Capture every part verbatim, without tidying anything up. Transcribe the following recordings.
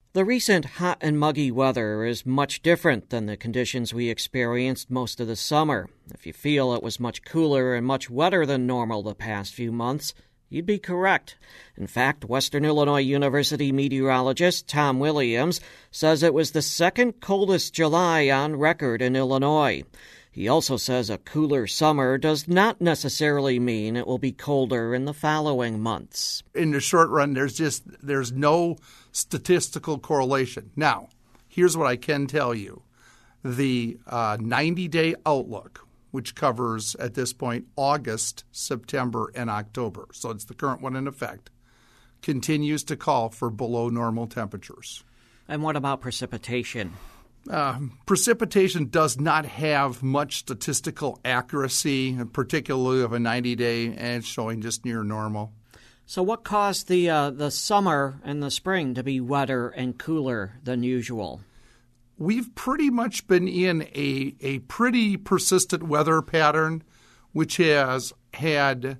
The recent hot and muggy weather is much different than the conditions we experienced most of the summer. If you feel it was much cooler and much wetter than normal the past few months, you'd be correct. In fact, Western Illinois University meteorologist Tom Williams says it was the second coldest July on record in Illinois. He also says a cooler summer does not necessarily mean it will be colder in the following months. In the short run, there's just there's no statistical correlation. Now, here's what I can tell you. The uh, ninety-day outlook, which covers, at this point, August, September, and October, so it's the current one in effect, continues to call for below normal temperatures. And what about precipitation? Uh, precipitation does not have much statistical accuracy, particularly of a ninety-day, and it's showing just near normal. So what caused the uh, the summer and the spring to be wetter and cooler than usual? We've pretty much been in a, a pretty persistent weather pattern, which has had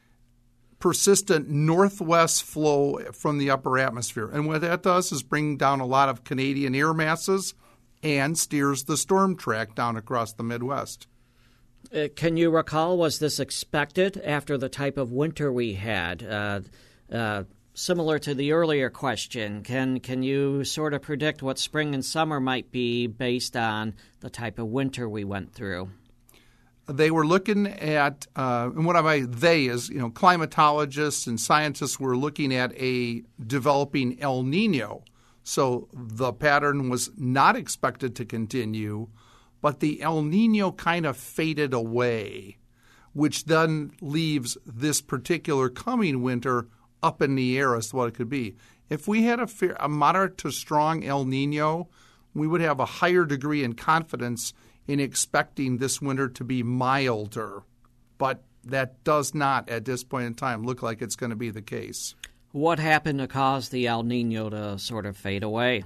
persistent northwest flow from the upper atmosphere. And what that does is bring down a lot of Canadian air masses and steers the storm track down across the Midwest. Uh, can you recall, was this expected after the type of winter we had? Uh, uh, similar to the earlier question, can can you sort of predict what spring and summer might be based on the type of winter we went through? They were looking at, uh, and what I mean they is, you know, climatologists and scientists were looking at a developing El Nino. So the pattern was not expected to continue, but the El Nino kind of faded away, which then leaves this particular coming winter up in the air as to what it could be. If we had a, fair, a moderate to strong El Nino, we would have a higher degree in confidence in expecting this winter to be milder. But that does not, at this point in time, look like it's going to be the case. What happened to cause the El Nino to sort of fade away?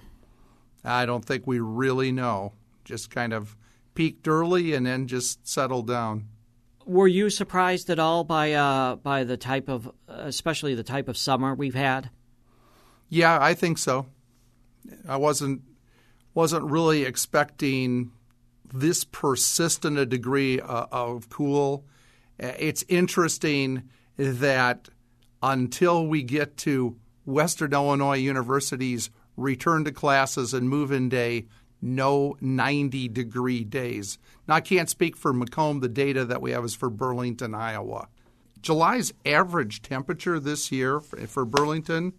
I don't think we really know. Just kind of peaked early and then just settled down. Were you surprised at all by uh, by the type of, especially the type of summer we've had? Yeah, I think so. I wasn't wasn't really expecting this persistent a degree uh, of cool. It's interesting that until we get to Western Illinois University's return to classes and move-in day, no ninety-degree days. Now, I can't speak for Macomb. The data that we have is for Burlington, Iowa. July's average temperature this year for Burlington,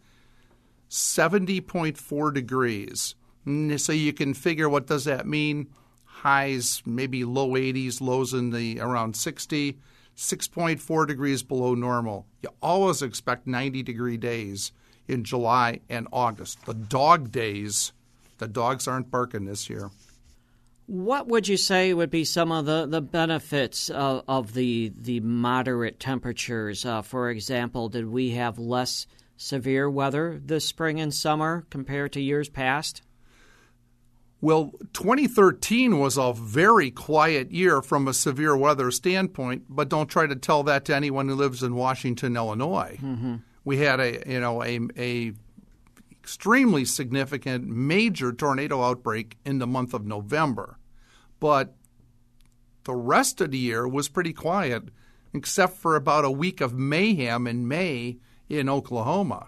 seventy point four degrees. So you can figure, what does that mean? Highs maybe low eighties, lows in the around sixty. six point four degrees below normal. You always expect ninety-degree days in July and August. The dog days, the dogs aren't barking this year. What would you say would be some of the, the benefits of, of the the moderate temperatures? Uh, for example, did we have less severe weather this spring and summer compared to years past? Well, twenty thirteen was a very quiet year from a severe weather standpoint, but don't try to tell that to anyone who lives in Washington, Illinois. Mm-hmm. We had a you know a, a extremely significant major tornado outbreak in the month of November, but the rest of the year was pretty quiet, except for about a week of mayhem in May in Oklahoma.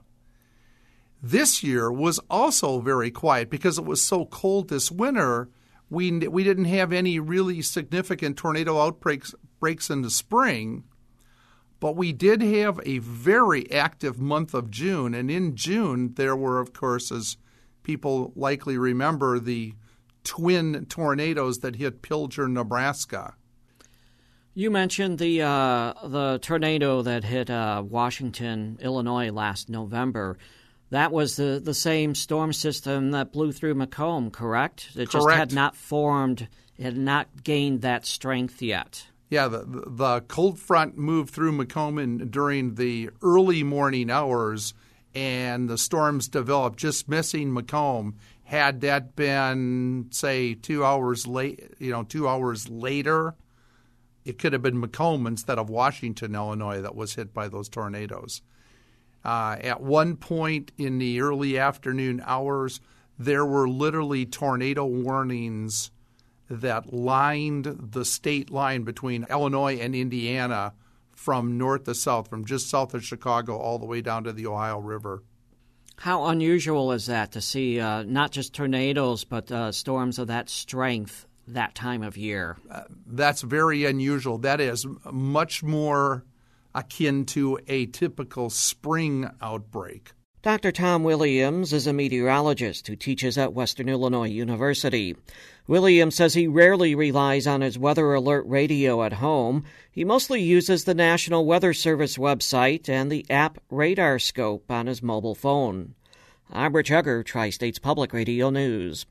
This year was also very quiet because it was so cold this winter. We we didn't have any really significant tornado outbreaks breaks in the spring, but we did have a very active month of June. And in June, there were, of course, as people likely remember, the twin tornadoes that hit Pilger, Nebraska. You mentioned the uh, the tornado that hit uh, Washington, Illinois last November. That was the, the same storm system that blew through Macomb, correct? It correct. just had not formed, it had not gained that strength yet. Yeah, the, the cold front moved through Macomb in, during the early morning hours, and the storms developed just missing Macomb. Had that been, say, two hours late, you know, two hours later, it could have been Macomb instead of Washington, Illinois, that was hit by those tornadoes. Uh, at one point in the early afternoon hours, there were literally tornado warnings that lined the state line between Illinois and Indiana from north to south, from just south of Chicago all the way down to the Ohio River. How unusual is that to see uh, not just tornadoes, but uh, storms of that strength that time of year? Uh, that's very unusual. That is much more akin to a typical spring outbreak. Doctor Tom Williams is a meteorologist who teaches at Western Illinois University. Williams says he rarely relies on his weather alert radio at home. He mostly uses the National Weather Service website and the app Radar Scope on his mobile phone. I'm Rich Hugger, Tri-States Public Radio News.